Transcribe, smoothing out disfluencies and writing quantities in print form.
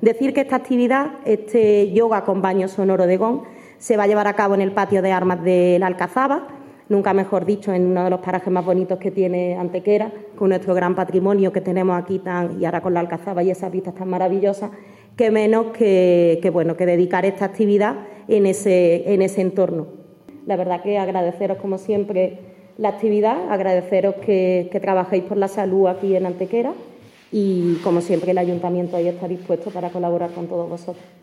Decir que esta actividad, este yoga con baño sonoro de gong, se va a llevar a cabo en el patio de armas de la Alcazaba, nunca mejor dicho, en uno de los parajes más bonitos que tiene Antequera, con nuestro gran patrimonio que tenemos aquí y ahora con la Alcazaba y esas vistas tan maravillosas, que menos que dedicar esta actividad en ese entorno. La verdad que agradeceros como siempre la actividad, agradeceros que trabajéis por la salud aquí en Antequera y como siempre el Ayuntamiento ahí está dispuesto para colaborar con todos vosotros.